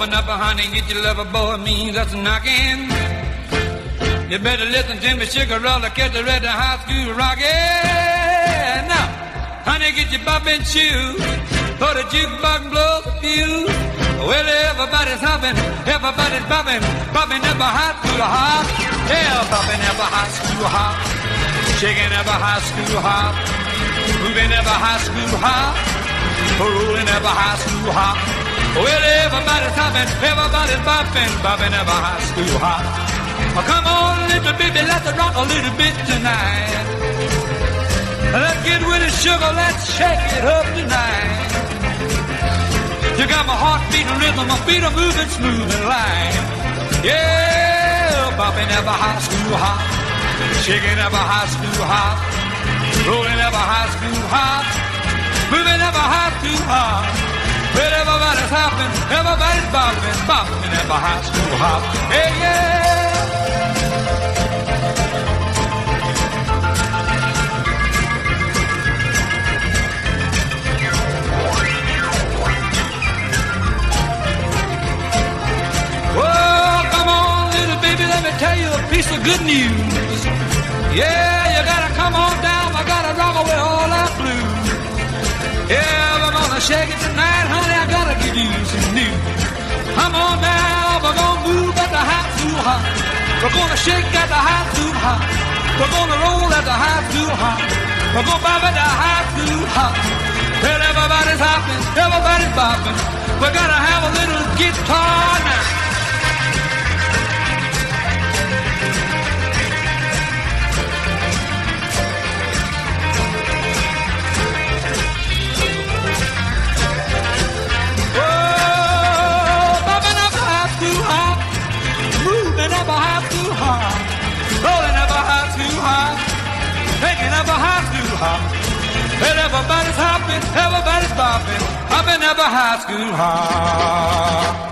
Open up, honey, get your lover boy, me, that's knocking. You better listen to me, sugar roller, catch the red high school rockin'. Now, honey, get your boppin' shoes, for the jukebox blows a fuse. Well, everybody's hopping, everybody's bopping, bopping up a high school hop. Yeah, bopping up a high school hop, shaking up a high school hop, moving up a high school hop, rolling up a high school hop. Well, everybody's hopping, everybody's bopping, bopping up a high school hop. Oh, come on, little baby, let's rock a little bit tonight. Let's get with it, sugar, let's shake it up tonight. You got my heart beating rhythm, my feet are moving smooth and light. Yeah, bopping up a high school hop, shaking up a high school hop, rolling up a high school hop, moving up a high school hop. Well, everybody's hopping, everybody's bopping, bopping up a high school hop. Hey, yeah. Let me tell you a piece of good news. Yeah, you gotta come on down, I gotta rock away all that blues. Yeah, we're gonna shake it tonight, honey, I gotta give you some news. Come on down, we're gonna move at the high school hop. We're gonna shake at the high school hop. We're gonna roll at the high school hop. We're gonna bob at the high school hop. Well, everybody's hopping, everybody's bopping. We gotta have a little guitar now. Up a high school hop, rolling up a high school hop, taking up a high school hop. Well, everybody's hopping, everybody's bopping, hopping up a high school hop.